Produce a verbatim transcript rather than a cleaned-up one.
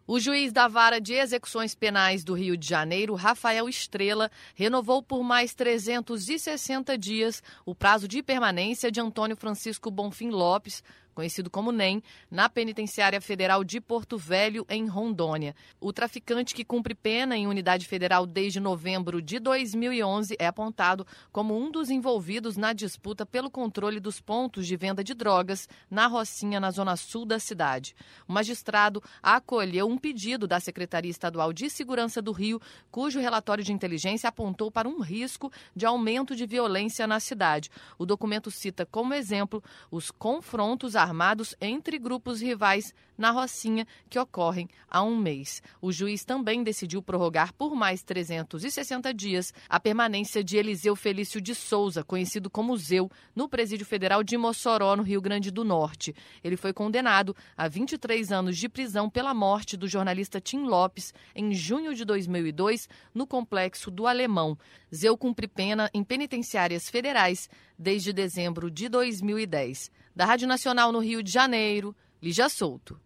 O juiz da Vara de Execuções Penais do Rio de Janeiro, Rafael Estrela, renovou por mais trezentos e sessenta dias o prazo de permanência de Antônio Francisco Bonfim Lopes, conhecido como NEM, na Penitenciária Federal de Porto Velho, em Rondônia. O traficante, que cumpre pena em unidade federal desde novembro de dois mil e onze, é apontado como um dos envolvidos na disputa pelo controle dos pontos de venda de drogas na Rocinha, na zona sul da cidade. O magistrado acolheu um pedido da Secretaria Estadual de Segurança do Rio, cujo relatório de inteligência apontou para um risco de aumento de violência na cidade. O documento cita como exemplo os confrontos armados entre grupos rivais na Rocinha, que ocorrem há um mês. O juiz também decidiu prorrogar por mais trezentos e sessenta dias a permanência de Eliseu Felício de Souza, conhecido como Zeu, no Presídio Federal de Mossoró, no Rio Grande do Norte. Ele foi condenado a vinte e três anos de prisão pela morte do jornalista Tim Lopes em junho de dois mil e dois, no Complexo do Alemão. Zeu cumpre pena em penitenciárias federais desde dezembro de dois mil e dez. Da Rádio Nacional no Rio de Janeiro, Lígia Souto.